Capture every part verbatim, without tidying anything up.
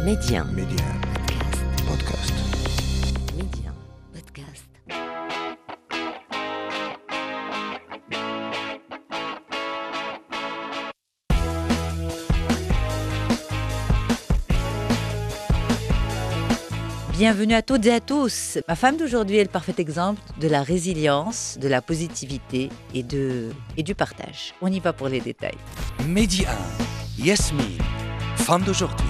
Média. Média. Podcast. Média. Podcast. Bienvenue à toutes et à tous. Ma femme d'aujourd'hui est le parfait exemple de la résilience, de la positivité et, de, et du partage. On y va pour les détails. Média un. Yasmine, femme d'aujourd'hui.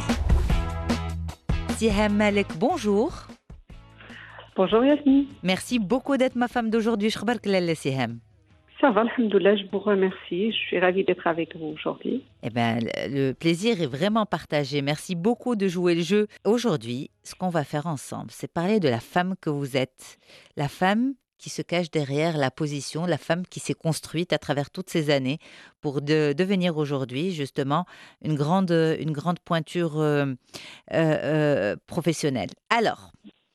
Siham Malek, bonjour. Bonjour Yasmine. Merci beaucoup d'être ma femme d'aujourd'hui. Shkhbark lalla Siham. Ça va, alhamdoulilah, je vous remercie. Je suis ravie d'être avec vous aujourd'hui. Eh bien, le plaisir est vraiment partagé. Merci beaucoup de jouer le jeu. Aujourd'hui, ce qu'on va faire ensemble, c'est parler de la femme que vous êtes. La femme qui se cache derrière la position, la femme qui s'est construite à travers toutes ces années pour de, devenir aujourd'hui, justement, une grande, une grande pointure euh, euh, euh, professionnelle. Alors,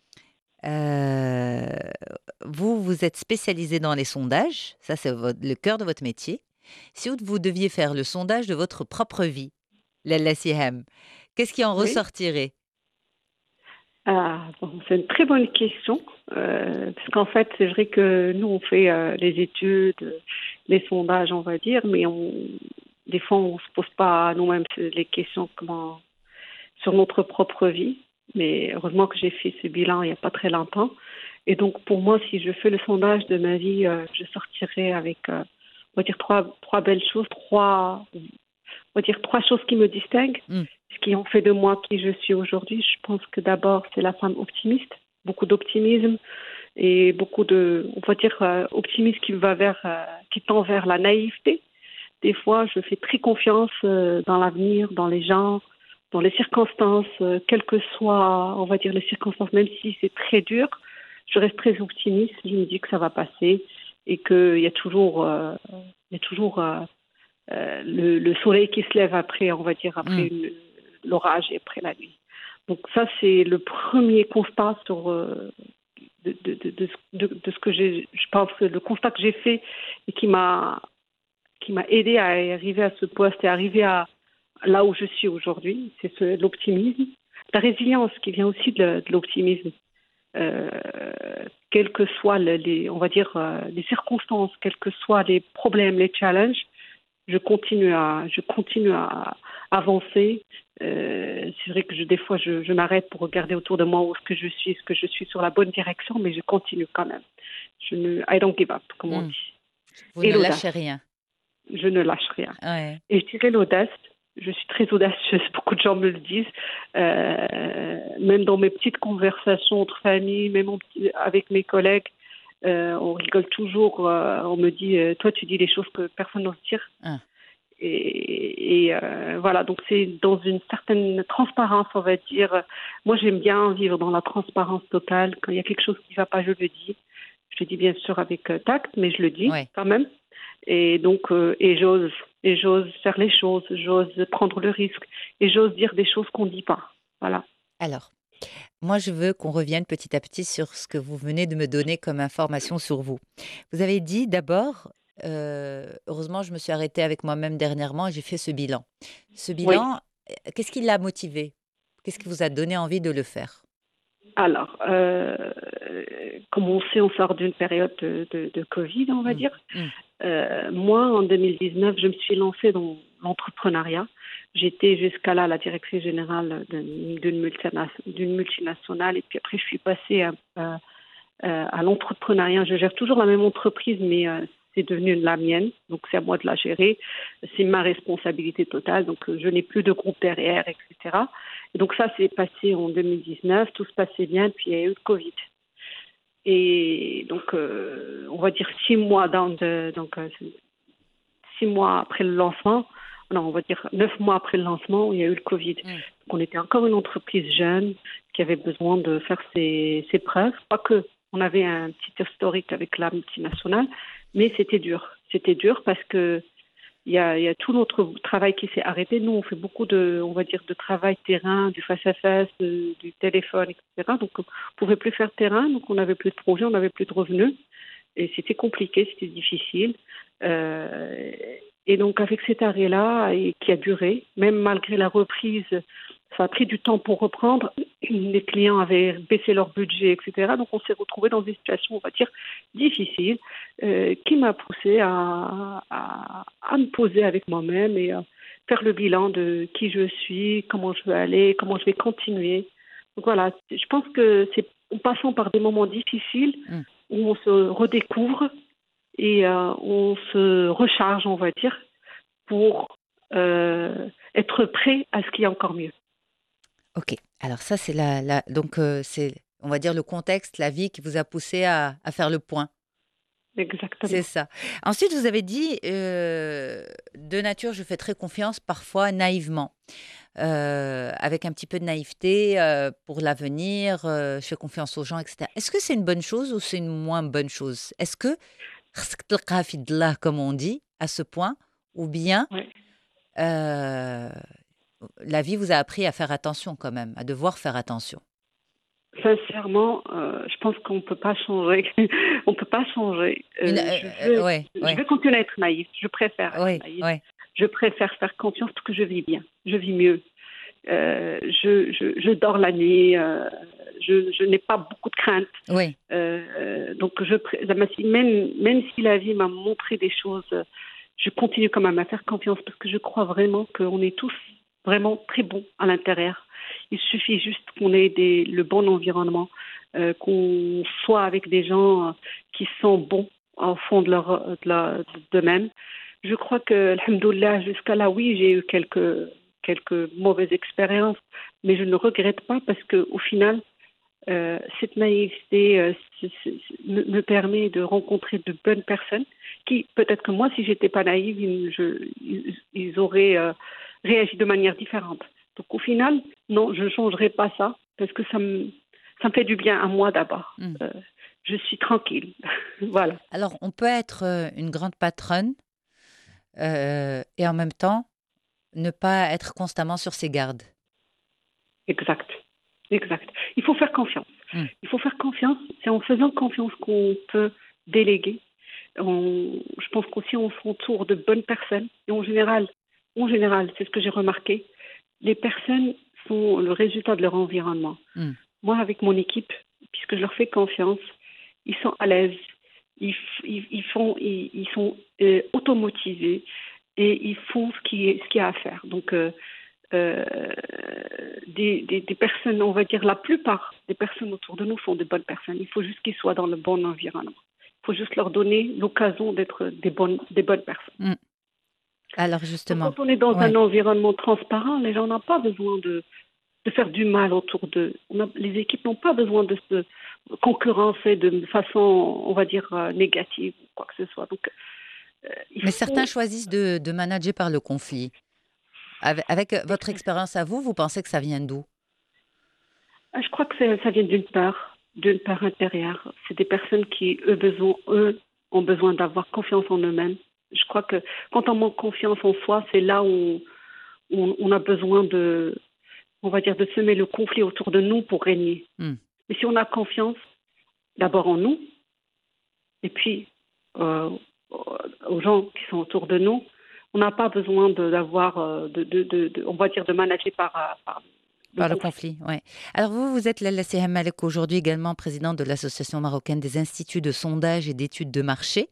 euh, vous, vous êtes spécialisé dans les sondages. Ça, c'est votre, le cœur de votre métier. Si vous deviez faire le sondage de votre propre vie, Lalla Siham, qu'est-ce qui en Oui. ressortirait? Ah, bon, c'est une très bonne question. Euh, parce qu'en fait, c'est vrai que nous, on fait euh, les études, les sondages, on va dire, mais on, des fois, on ne se pose pas nous-mêmes les questions comment, sur notre propre vie. Mais heureusement que j'ai fait ce bilan il n'y a pas très longtemps. Et donc, pour moi, si je fais le sondage de ma vie, euh, je sortirai avec, euh, on va dire, trois, trois belles choses, trois, on va dire, trois choses qui me distinguent, Mm. ce qui ont fait de moi qui je suis aujourd'hui. Je pense que d'abord, c'est la femme optimiste, beaucoup d'optimisme et beaucoup de, on va dire, euh, optimisme qui va vers, euh, qui tend vers la naïveté. Des fois, je fais très confiance euh, dans l'avenir, dans les gens, dans les circonstances, euh, quelles que soient, on va dire, les circonstances, même si c'est très dur, je reste très optimiste. Je me dis que ça va passer et qu'il y a toujours, euh, il y a toujours euh, euh, le, le soleil qui se lève après, on va dire, après Mm. une- l'orage et après la nuit. Donc ça, c'est le premier constat sur euh, de, de, de, de, ce- de- de ce que j'ai, je pense que le constat que j'ai fait et qui m'a qui m'a aidé à arriver à ce poste et arriver à là où je suis aujourd'hui, c'est ce, l'optimisme, la résilience qui vient aussi de, de l'optimisme. Euh, quelles que soient le- les, on va dire, euh, les circonstances, quels que soient les problèmes, les challenges, je continue à, je continue à avancer. Euh, c'est vrai que je, des fois, je, je m'arrête pour regarder autour de moi où est-ce que je suis, est-ce que je suis sur la bonne direction, mais je continue quand même. Je ne, I don't give up, comme on Mm. dit. Vous Et ne l'audace. lâchez rien. Je ne lâche rien. Ouais. Et je dirais l'audace. Je suis très audacieuse, beaucoup de gens me le disent. Euh, même dans mes petites conversations entre familles, même en petit- avec mes collègues, euh, on rigole toujours. Euh, on me dit, euh, toi, tu dis des choses que personne n'ose dire. Ah. Et, et, euh, voilà, donc c'est dans une certaine transparence, on va dire. Moi, j'aime bien vivre dans la transparence totale. Quand il y a quelque chose qui ne va pas, je le dis. Je le dis bien sûr avec euh, tact, mais je le dis Ouais. quand même. Et donc, euh, et j'ose, et j'ose faire les choses, j'ose prendre le risque, et j'ose dire des choses qu'on ne dit pas. Voilà. Alors, moi, je veux qu'on revienne petit à petit sur ce que vous venez de me donner comme information sur vous. Vous avez dit d'abord, euh, heureusement, je me suis arrêtée avec moi-même dernièrement et j'ai fait ce bilan. Ce Oui. bilan, euh, qu'est-ce qui l'a motivé? Qu'est-ce qui vous a donné envie de le faire? Alors, euh, comme on sait, on sort d'une période de, de, de Covid, on va Mm. dire. Mm. Euh, moi, en deux mille dix-neuf, je me suis lancée dans l'entrepreneuriat. J'étais jusqu'à là la directrice générale d'une, d'une multina- d'une multinationale, et puis après, je suis passée à, à, à l'entrepreneuriat. Je gère toujours la même entreprise, mais euh, c'est devenu la mienne, donc c'est à moi de la gérer. C'est ma responsabilité totale, donc euh, je n'ai plus de groupe derrière, et cetera. Et donc ça, c'est passé en deux mille dix-neuf, tout se passait bien, puis il y a eu le Covid. Et donc, euh, on va dire six mois dans de, donc euh, six mois après le lancement, non, on va dire neuf mois après le lancement, il y a eu le Covid. Mm. Donc, on était encore une entreprise jeune qui avait besoin de faire ses, ses preuves. Pas que on avait un petit historique avec la multinationale, mais c'était dur. C'était dur parce que il y a, il y a tout notre travail qui s'est arrêté. Nous, on fait beaucoup de, on va dire, de travail terrain, du face-à-face, de- du téléphone, et cetera. Donc, on ne pouvait plus faire terrain, donc on n'avait plus de projet, on n'avait plus de revenus. Et c'était compliqué, c'était difficile. Euh, et donc, avec cet arrêt-là, et qui a duré, même malgré la reprise Ça a pris du temps pour reprendre. Les clients avaient baissé leur budget, et cetera. Donc, on s'est retrouvé dans des situations, on va dire, difficiles, euh, qui m'a poussé à, à, à me poser avec moi-même et à faire le bilan de qui je suis, comment je veux aller, comment je vais continuer. Donc voilà, je pense que c'est en passant par des moments difficiles Mm. où on se redécouvre et euh, on se recharge, on va dire, pour euh, être prêt à ce qui est encore mieux. Ok, alors ça c'est la, la- donc euh, c'est, on va dire, le contexte, la vie qui vous a poussé à, à faire le point. C'est Exactement. ça. Ensuite, vous avez dit, euh, de nature, je fais très confiance, parfois naïvement, Euh, avec un petit peu de naïveté euh, pour l'avenir, euh, je fais confiance aux gens, et cetera. Est-ce que c'est une bonne chose ou c'est une moins bonne chose? Est-ce que, خصك تلقاها في الله, comme on dit, à ce point, ou bien Ouais. euh, la vie vous a appris à faire attention quand même, à devoir faire attention? Sincèrement, euh, je pense qu'on ne peut pas changer. On ne peut pas changer. Une, Euh, euh, je euh, veux, ouais, je ouais, veux continuer à être naïve. Je préfère être ouais, naïve. ouais, Je préfère faire confiance parce que je vis bien. Je vis mieux. Euh, je, je, je dors la nuit. Euh, je, je n'ai pas beaucoup de craintes. ouais. Euh, donc, je, pré- même, même si la vie m'a montré des choses, je continue quand même à faire confiance parce que je crois vraiment qu'on est tous vraiment très bons à l'intérieur. Il suffit juste qu'on ait des, le bon environnement, euh, qu'on soit avec des gens euh, qui sont bons au fond de leur de la- d'eux-mêmes. Je crois que, alhamdoulilah, jusqu'à là, oui, j'ai eu quelques quelques mauvaises expériences, mais je ne regrette pas parce que au final, euh, cette naïveté euh, c'est- c'est- me, me permet de rencontrer de bonnes personnes qui, peut-être que moi, si j'étais pas naïve, ils, je- ils- ils auraient euh, réagi de manière différente. Donc au final, non, je ne changerai pas ça parce que ça me, ça me fait du bien à moi d'abord. Hmm. Euh, je suis tranquille. Voilà, Alors, on peut être euh, une grande patronne euh, et en même temps ne pas être constamment sur ses gardes. exact. Exact. Il faut faire confiance. Hmm. Il faut faire confiance. C'est en faisant confiance qu'on peut déléguer. On- je pense qu'aussi on s'entoure de bonnes personnes. Et en général, en général, c'est ce que j'ai remarqué, les personnes sont le résultat de leur environnement. Hmm. Moi, avec mon équipe, puisque je leur fais confiance, ils sont à l'aise, ils, f- ils, ils font, ils, ils sont euh, automotivés et ils font ce qui est, ce qu'il y a à faire. Donc, euh, euh, des, des, des personnes, on va dire la plupart des personnes autour de nous sont des bonnes personnes. Il faut juste qu'ils soient dans le bon environnement. Il faut juste leur donner l'occasion d'être des bonnes, des bonnes personnes. Hmm. Alors Donc, justement, quand on est dans ouais. un environnement transparent, les gens n'ont pas besoin de, de faire du mal autour d'eux. On a- les équipes n'ont pas besoin de se concurrencer de façon, on va dire, euh, négative ou quoi que ce soit. Donc, euh, il Mais faut... certains choisissent de, de manager par le conflit. Avec, avec euh, votre expérience à vous, vous pensez que ça vient d'où? Ah, je crois que c'est- ça vient d'une peur, d'une peur intérieure. C'est des personnes qui, eux, besoin, eux, ont besoin d'avoir confiance en eux-mêmes. Je crois que quand on manque confiance en soi, c'est là où on, on a besoin de, on va dire, de semer le conflit autour de nous pour régner. Hmm. Mais si on a confiance, d'abord en nous, et puis euh, aux gens qui sont autour de nous, on n'a pas besoin de, d'avoir, euh, de, de, de, de- on va dire, de manager par, euh, par le Par le conflit. conflit, oui. Alors vous, vous êtes Lalla Seham Malek, aujourd'hui également présidente de l'Association marocaine des instituts de sondage et d'études de marché.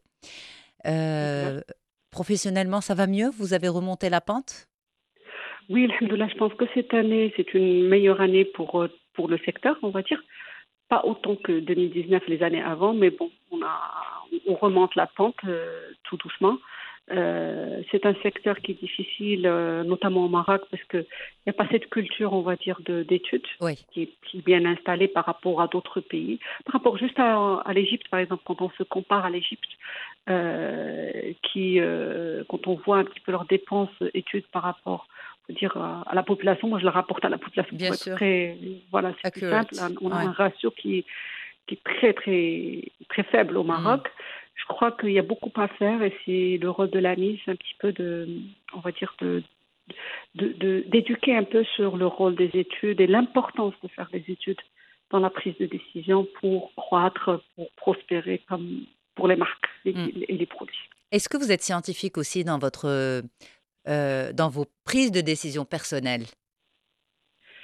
Euh, professionnellement, ça va mieux? Vous avez remonté la pente? Oui, alhamdoulilah, je pense que cette année, c'est une meilleure année pour, euh, pour le secteur, on va dire. Pas autant que deux mille dix-neuf, les années avant, mais bon, on, a, on remonte la pente euh, tout doucement. Euh, c'est un secteur qui est difficile, euh, notamment au Maroc, parce qu'il n'y a pas cette culture, on va dire, de, d'études Oui. qui est, qui est bien installée par rapport à d'autres pays. Par rapport juste à, à l'Égypte, par exemple, quand on se compare à l'Égypte, euh, qui, euh, quand on voit un petit peu leurs dépenses études par rapport faut dire, à, à la population, moi je le rapporte à la population Bien pour être sûr. très, voilà, c'est plus Accurate. simple. On a Ouais. un ratio qui, qui est très, très, très faible au Maroc. Mm. Je crois qu'il y a beaucoup à faire et c'est le rôle de l'A N I, c'est un petit peu de, on va dire, de, de, de- d'éduquer un peu sur le rôle des études et l'importance de faire des études dans la prise de décision pour croître, pour prospérer comme pour les marques et, Mm. et les produits. Est-ce que vous êtes scientifique aussi dans votre, euh, dans vos prises de décision personnelles?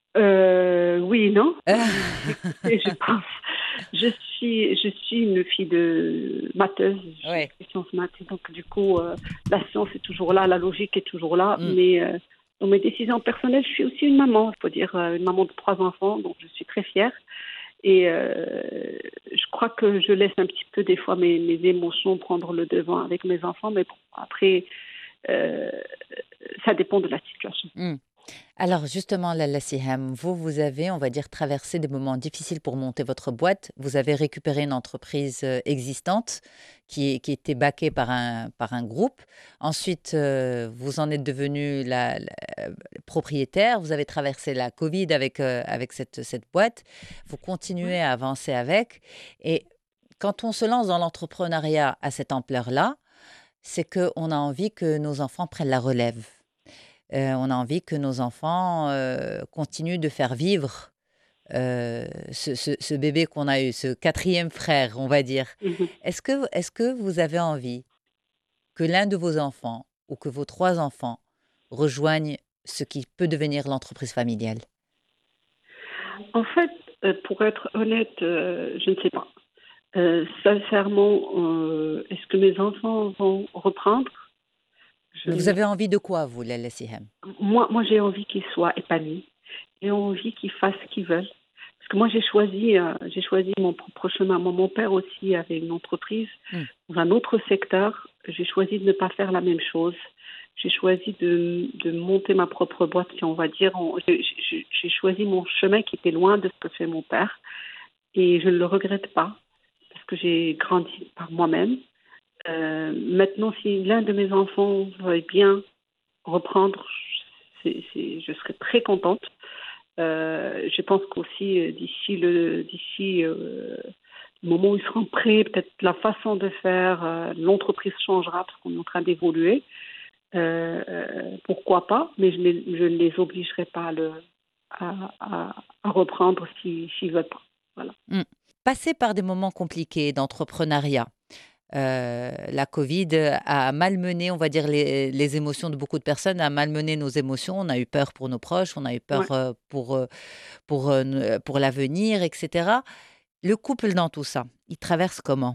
Euh, oui, non. Ah, Écoutez, je pense, je suis, je suis une fille de matheuse, j'ai ouais. fait sciences maths, donc du coup, euh, la science est toujours là, la logique est toujours là, Mm. mais euh, dans mes décisions personnelles, je suis aussi une maman, il faut dire, euh, une maman de trois enfants, donc je suis très fière. Et euh, je crois que je laisse un petit peu des fois mes, mes émotions prendre le devant avec mes enfants, mais bon, après, euh, ça dépend de la situation. Mm. Alors justement, Lalla Siham, vous, vous avez, on va dire, traversé des moments difficiles pour monter votre boîte. Vous avez récupéré une entreprise euh, existante qui, qui était backée par un, par un groupe. Ensuite, euh, vous en êtes devenu la, la- propriétaire. Vous avez traversé la Covid avec, euh, avec cette, cette boîte. Vous continuez Ouais. à avancer avec. Et quand on se lance dans l'entrepreneuriat à cette ampleur-là, c'est qu'on a envie que nos enfants prennent la relève. Euh, on a envie que nos enfants euh, continuent de faire vivre euh, ce, ce- ce bébé qu'on a eu, ce quatrième frère, on va dire. Mhm. Est-ce que, est-ce que vous avez envie que l'un de vos enfants ou que vos trois enfants rejoignent ce qui peut devenir l'entreprise familiale? En fait, euh, pour être honnête, euh, je ne sais pas. Euh, sincèrement, euh, est-ce que mes enfants vont reprendre? Je Vous ne- avez envie de quoi, vous, Lalla Siham? Moi, moi j'ai envie qu'ils soient épanouis. J'ai envie qu'ils fassent ce qu'ils veulent. Parce que moi, j'ai choisi, euh, j'ai choisi mon propre chemin. Moi, mon père aussi avait une entreprise Hmm. dans un autre secteur. J'ai choisi de ne pas faire la même chose. J'ai choisi de, de monter ma propre boîte, si on va dire. On- J'ai j'ai- j'ai choisi mon chemin qui était loin de ce que fait mon père. Et je ne le regrette pas, parce que j'ai grandi par moi-même. Euh, maintenant, si l'un de mes enfants veut bien reprendre, c'est- c'est- je serais très contente. Euh, je pense qu'aussi euh, d'ici le d'ici euh, le moment où ils seront prêts, peut-être la façon de faire, euh, l'entreprise changera parce qu'on est en train d'évoluer. Euh, euh, pourquoi pas, mais je, les- je ne les obligerai pas à, le, à, à- à reprendre si- s'ils veulent pas. Voilà. Hmm. Passer par des moments compliqués d'entrepreneuriat. Euh, la Covid a malmené, on va dire, les, les émotions de beaucoup de personnes, a malmené nos émotions. On a eu peur pour nos proches, on a eu Ouais. peur euh, pour, euh, pour, euh, n- pour l'avenir, et cetera. Le couple dans tout ça, il traverse comment?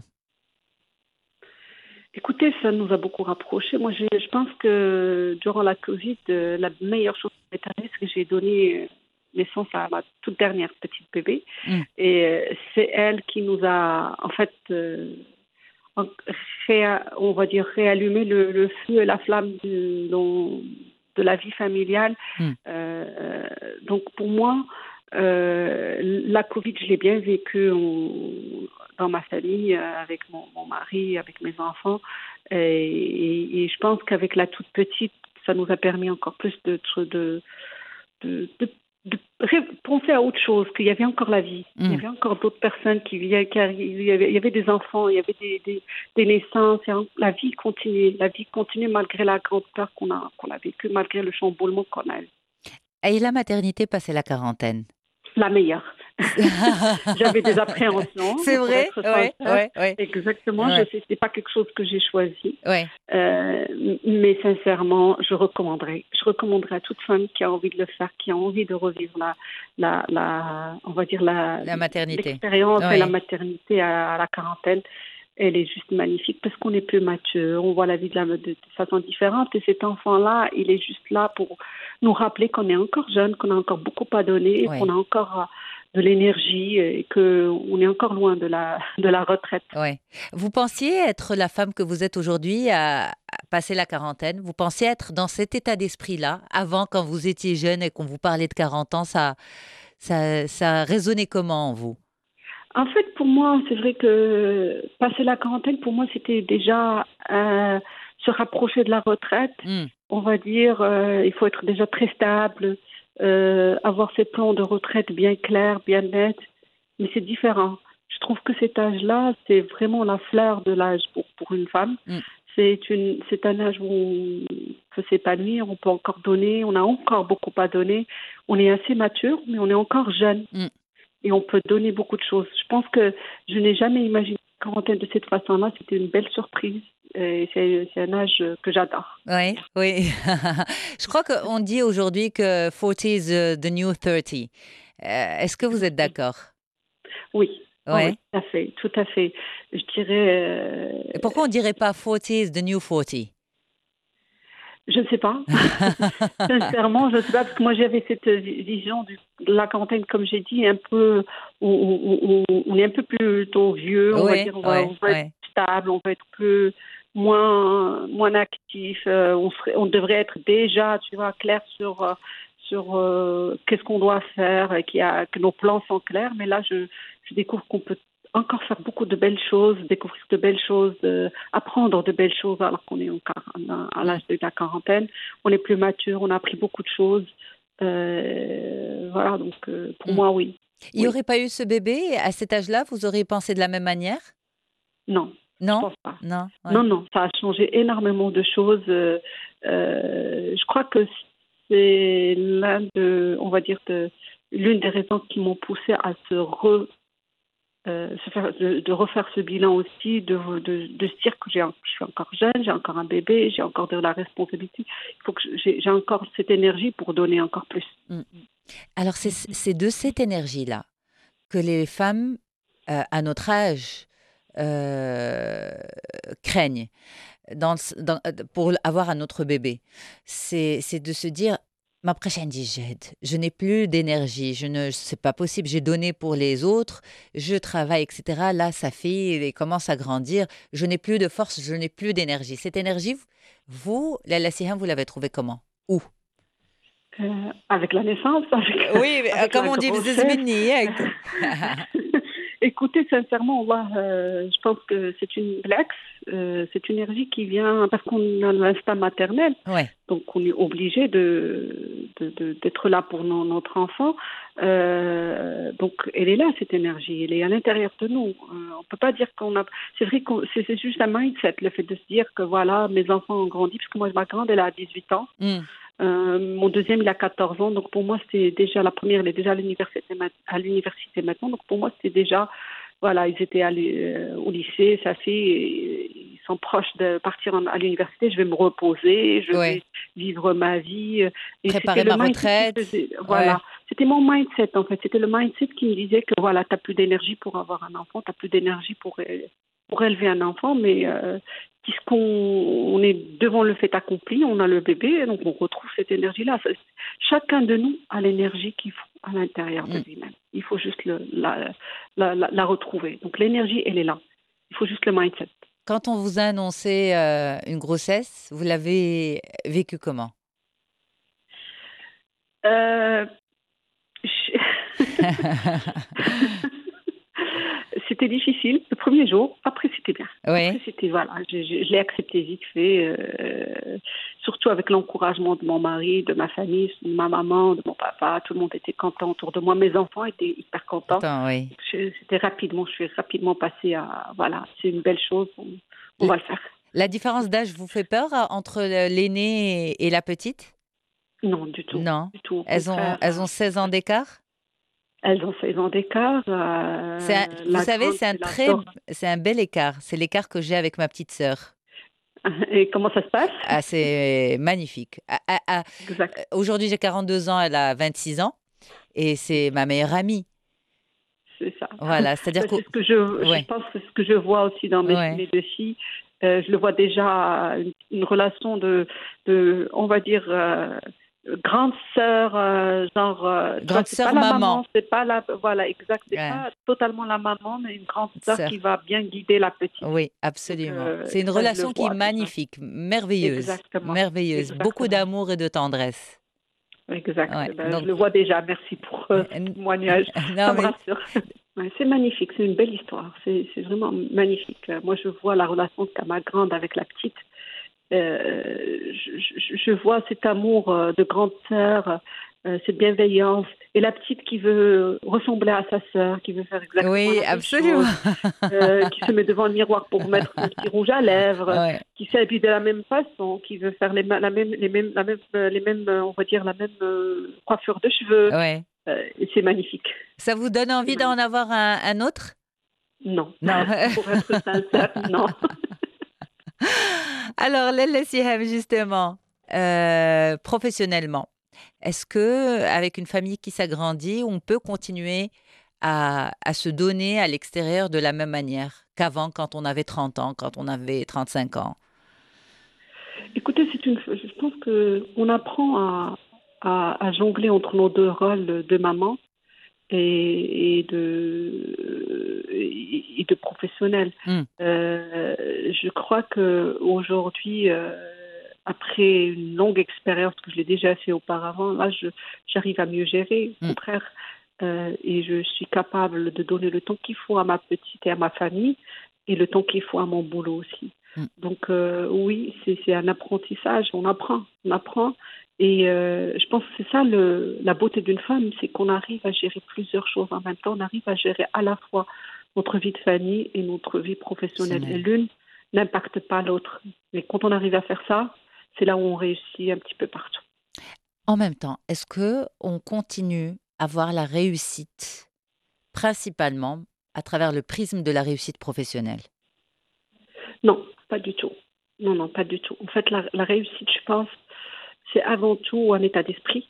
Écoutez, ça nous a beaucoup rapprochés. Moi, j'ai- je pense que durant la Covid, euh, la meilleure chose qui m'est arrivée, c'est que j'ai donné euh, naissance à ma toute dernière petite bébé. Mm, Et euh, c'est elle qui nous a, en fait, euh, en- réa- on va dire, réallumé le, le feu et la flamme de, dans- de la vie familiale. mm, Euh, donc, pour moi, euh, la Covid, je l'ai bien vécu en- dans ma famille, euh, avec mon, mon mari, avec mes enfants. Et, et- et je pense qu'avec la toute petite, ça nous a permis encore plus de, de, de, de, de ré- penser à autre chose, qu'il y avait encore la vie. Il y mm. avait encore d'autres personnes qui vivaient, qui arri- il y avait, il y avait des enfants, il y avait des, des, des naissances. Et en- la vie continuait. La vie continuait malgré la grande peur qu'on a, qu'on a vécue, malgré le chamboulement qu'on a eu. Et la maternité passée la quarantaine. La meilleure. J'avais des appréhensions, C'est pour vrai? être Ouais, sincère. ouais, ouais, Exactement, je ouais, sais, c'est pas quelque chose que j'ai choisi. ouais. Euh, mais sincèrement, je recommanderais. Je recommanderais à toute femme qui a envie de le faire, qui a envie de revivre la, la, la on va dire la, La maternité. l'expérience et la Oui. maternité à, à la quarantaine. Elle est juste magnifique parce qu'on est plus mature, on voit la vie de, la, de, de façon différente. Et cet enfant-là, il est juste là pour nous rappeler qu'on est encore jeune, qu'on a encore beaucoup à donner, qu'on Oui, a encore euh, de l'énergie et qu'on est encore loin de la, de la retraite. oui. Vous pensiez être la femme que vous êtes aujourd'hui à, à passer la quarantaine? Vous pensiez être dans cet état d'esprit-là avant, quand vous étiez jeune et qu'on vous parlait de quarante ans, ça, ça, ça résonnait comment en vous? En fait, pour moi, c'est vrai que passer la quarantaine, pour moi, c'était déjà euh, se rapprocher de la retraite. Hmm, On va dire, euh, il faut être déjà très stable, euh, avoir ses plans de retraite bien clairs, bien nets. Mais c'est différent. Je trouve que cet âge-là, c'est vraiment la fleur de l'âge pour, pour une femme. hmm. C'est une, c'est un âge où on peut s'épanouir, on peut encore donner, on a encore beaucoup à donner. On est assez mature, mais on est encore jeune Mm. et on peut donner beaucoup de choses. Je pense que je n'ai jamais imaginé la quarantaine de cette façon-là. C'était une belle surprise. Et c'est, c'est un âge que j'adore. Oui, oui. Je crois qu'on dit aujourd'hui que forty is uh, the new thirty. Euh, est-ce que vous êtes d'accord? Oui, oh oui, Ouais. tout à fait, tout à fait. Je dirais, Et euh, pourquoi on dirait pas forty is the new forty? je ne sais pas. Sincèrement, je ne sais pas, parce que moi j'avais cette vi- vision du- de la quarantaine, comme j'ai dit, un peu, où, où- où- où on est un peu plus tôt vieux, on va Oui, dire, on va, oui, on va être oui. stable, on va être plus, moins, moins actif, euh, on, serait, on devrait être déjà, tu vois, clair sur, euh, sur euh, qu'est-ce qu'on doit faire, et qu'il y a, que nos plans sont clairs, mais là je, je découvre qu'on peut encore faire beaucoup de belles choses, découvrir de belles choses, euh, apprendre de belles choses alors qu'on est encore à Mm. l'âge de la quarantaine. On est plus mature, on a appris beaucoup de choses. Euh, voilà, donc euh, pour Mm. moi, oui. Il n'y Oui, aurait pas eu ce bébé à cet âge-là, vous auriez pensé de la même manière? non, je Non? pense pas. Non? Ouais. Non, non, ça a changé énormément de choses. Euh, euh, je crois que c'est l'un de, on va dire, de, l'une des raisons qui m'ont poussé à se re Euh, se faire, de, de refaire ce bilan aussi, de, de, de se dire que j'ai, je suis encore jeune, j'ai encore un bébé, j'ai encore de la responsabilité. Il faut que j'ai, j'ai encore cette énergie pour donner encore plus. Mm. Alors, c'est c'est de cette énergie-là que les femmes euh, à notre âge euh, craignent dans, le s- dans- euh, pour avoir un autre bébé. C'est c'est de se dire, ma prochaine digède, je n'ai plus d'énergie, je ne, c'est pas possible, j'ai donné pour les autres, je travaille, et cetera. Là, sa fille elle commence à grandir, je n'ai plus de force, je n'ai plus d'énergie. Cette énergie, vous, la Lassiham, vous l'avez trouvée comment? Où? Euh, avec la naissance, avec, Oui, mais, euh, avec comme la on dit, grossesse. bzizmini, yak. Écoutez, sincèrement, Allah, euh, je pense que c'est une blague, euh, c'est une énergie qui vient parce qu'on a l'instinct maternel, Ouais. donc on est obligé de, de- de- d'être là pour no- notre enfant. Euh, donc elle est là, cette énergie, elle est à l'intérieur de nous. Euh, on peut pas dire qu'on a. C'est vrai que c'est, c'est juste un mindset, le fait de se dire que voilà, mes enfants ont grandi, parce que moi, ma grande, elle a dix-huit ans. Mm. Euh, mon deuxième, il a quatorze ans. Donc, pour moi, c'était déjà la première, elle est déjà à l'université, ma- à l'université maintenant. Donc, pour moi, c'était déjà, voilà, ils étaient allés euh, au lycée, ça fait, ils sont proches de partir en- à l'université. Je vais me reposer, je Ouais. vais vivre ma vie. Et Préparer c'était le ma mindset qui retraite. faisait, Ouais. voilà. C'était mon mindset, en fait. C'était le mindset qui me disait que, voilà, t'as plus d'énergie pour avoir un enfant, t'as plus d'énergie pour, é- pour élever un enfant, mais, euh, puisqu'on on est devant le fait accompli, on a le bébé, donc on retrouve cette énergie-là. Ça- Chacun de nous a l'énergie qu'il faut à l'intérieur de Mm. lui-même. Il faut juste le- la, la, la, la retrouver. Donc l'énergie, elle est là. Il faut juste le mindset. Quand on vous a annoncé euh, une grossesse, vous l'avez vécu comment? Euh, je- C'était difficile le premier jour. Après, c'était bien. Après, Oui. c'était voilà. Je, je- je l'ai accepté vite fait. euh, surtout avec l'encouragement de mon mari, de ma famille, de ma maman, de mon papa. Tout le monde était content autour de moi. Mes enfants étaient hyper contents. Attends, oui. Je- C'était rapidement. Je suis rapidement passée à voilà. C'est une belle chose. On, on L- va le faire. La différence d'âge vous fait peur euh, entre le- l'aînée et et la petite? Non, du tout, Non. du tout. Au Elles ont, contraire, elles ont euh, seize ans d'écart? elles ont seize ans d'écart. C'est un- Euh, vous la savez, grande, c'est un elle très, adore. c'est un bel écart. C'est l'écart que j'ai avec ma petite sœur. Et comment ça se passe? Ah, c'est magnifique. Ah, ah, ah, Exact. euh, Aujourd'hui, j'ai quarante-deux ans, elle a vingt-six ans et c'est ma meilleure amie. C'est ça. Voilà, c'est-à-dire Ben, que... c'est ce que je, je Ouais, pense, que c'est ce que je vois aussi dans mes, ouais. mes deux filles. Euh, je le vois déjà une, une relation de, de, on va dire, euh, grande sœur, euh, genre, euh, tu vois, Grande c'est pas sœur la maman. maman, c'est pas la, voilà, exact, c'est Ouais, pas totalement la maman, mais une grande sœur sœur. qui va bien guider la petite. Oui, Donc absolument. euh, C'est une ça, je le relation qui est vois déjà. magnifique, merveilleuse, Exactement, merveilleuse. Beaucoup exactement, d'amour et de tendresse. exact. Ouais, Ben, je donc... le vois déjà. Merci pour euh, ce n- témoignage. Ça Non, me mais... rassure. Ouais, c'est magnifique, c'est une belle histoire. C'est c'est vraiment magnifique. Euh, Moi, je vois la relation qu'a ma grande avec la petite. Euh, je, je- je vois cet amour euh, de grande sœur, euh, cette bienveillance. Et la petite qui veut ressembler à sa sœur, qui veut faire exactement Oui, la même absolument. chose, euh, qui se met devant le miroir pour mettre son petit rouge à lèvres, Ouais. qui s'habille de la même façon, qui veut faire les, ma- la même, les mêmes, la même, euh, les mêmes, euh, on va dire la même euh, coiffure de cheveux. Ouais. Euh, et c'est magnifique. Ça vous donne C'est envie d'en magnifique. avoir un, un autre? Non, Non. pour être sincère, non. Alors, Lalla Siham, justement, euh, professionnellement, est-ce que avec une famille qui s'agrandit, on peut continuer à, à se donner à l'extérieur de la même manière qu'avant, quand on avait trente ans, quand on avait trente-cinq ans? Écoutez, c'est une, je pense qu'on apprend à, à, à jongler entre nos deux rôles de maman et, et de et de professionnel. Hmm. Euh, je crois que aujourd'hui, euh, après une longue expérience que je l'ai déjà fait auparavant, là, je, j'arrive à mieux gérer. Au Mm. contraire, euh, et je suis capable de donner le temps qu'il faut à ma petite et à ma famille et le temps qu'il faut à mon boulot aussi. Mm. Donc euh, oui, c'est, c'est un apprentissage. On apprend, on apprend. Et euh, je pense que c'est ça le, la beauté d'une femme, c'est qu'on arrive à gérer plusieurs choses en même temps. On arrive à gérer à la fois notre vie de famille et notre vie professionnelle. Et l'une n'impacte pas l'autre. Mais quand on arrive à faire ça, c'est là où on réussit un petit peu partout. En même temps, est-ce que on continue à voir la réussite principalement à travers le prisme de la réussite professionnelle? Non, pas du tout. Non, non, pas du tout. En fait, la, la réussite, je pense, c'est avant tout un état d'esprit.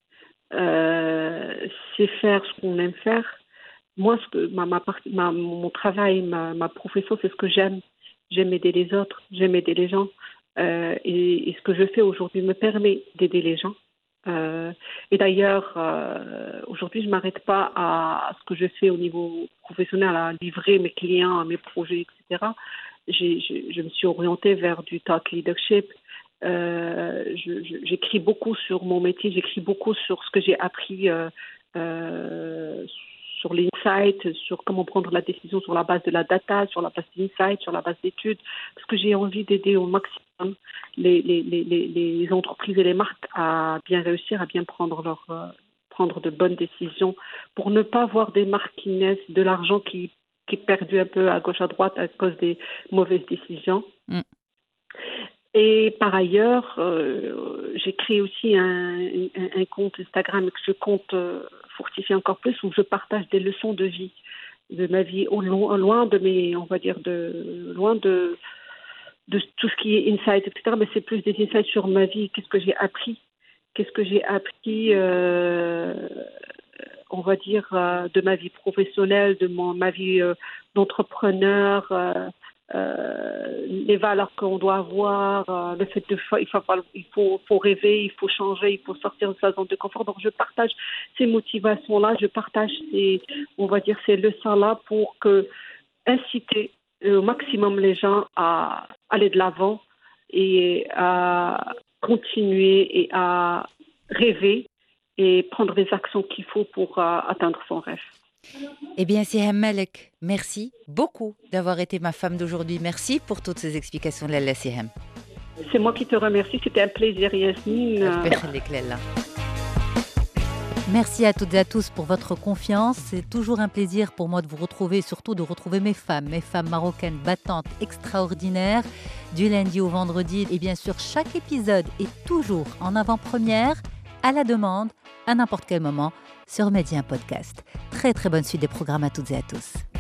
Euh, c'est faire ce qu'on aime faire. Moi, ce que, ma, ma, ma, mon travail, ma, ma profession, c'est ce que j'aime. J'aime aider les autres, j'aime aider les gens. Euh, et, et ce que je fais aujourd'hui me permet d'aider les gens. Euh, et d'ailleurs, euh, aujourd'hui, je ne m'arrête pas à, à ce que je fais au niveau professionnel, à livrer mes clients, mes projets, et cetera. J'ai, je, je me suis orientée vers du thought leadership. Euh, je, je, j'écris beaucoup sur mon métier, j'écris beaucoup sur ce que j'ai appris euh, euh, sur l'insight, sur comment prendre la décision sur la base de la data, sur la base d'insight, sur la base d'études, parce que j'ai envie d'aider au maximum les, les, les, les entreprises et les marques à bien réussir, à bien prendre leur, euh, prendre de bonnes décisions, pour ne pas voir des marques qui naissent, de l'argent qui, qui est perdu un peu à gauche à droite à cause des mauvaises décisions. Mm. Et par ailleurs, euh, j'ai créé aussi un, un, un compte Instagram que je compte euh, fortifier encore plus, où je partage des leçons de vie, de ma vie, au loin, loin de mes, on va dire, de, loin de, de tout ce qui est insight, et cetera. Mais c'est plus des insights sur ma vie, qu'est-ce que j'ai appris, qu'est-ce que j'ai appris, euh, on va dire, euh, de ma vie professionnelle, de mon, ma vie euh, d'entrepreneur. Euh, Euh, les valeurs qu'on doit avoir, euh, le fait de il faut, il faut, faut rêver, il faut changer, il faut sortir de sa zone de confort. Donc je partage ces motivations-là, je partage ces, on va dire ces leçons-là pour que inciter au maximum les gens à aller de l'avant et à continuer et à rêver et prendre les actions qu'il faut pour euh, atteindre son rêve. Eh bien, Siham Malek, merci beaucoup d'avoir été ma femme d'aujourd'hui. Merci pour toutes ces explications, Lalla Siham. C'est moi qui te remercie. C'était un plaisir, Yasmine. Merci à toutes et à tous pour votre confiance. C'est toujours un plaisir pour moi de vous retrouver, surtout de retrouver mes femmes, mes femmes marocaines battantes, extraordinaires, du lundi au vendredi. Et bien sûr, chaque épisode est toujours en avant-première, à la demande, à n'importe quel moment, sur Média Podcast. Très très bonne suite des programmes à toutes et à tous.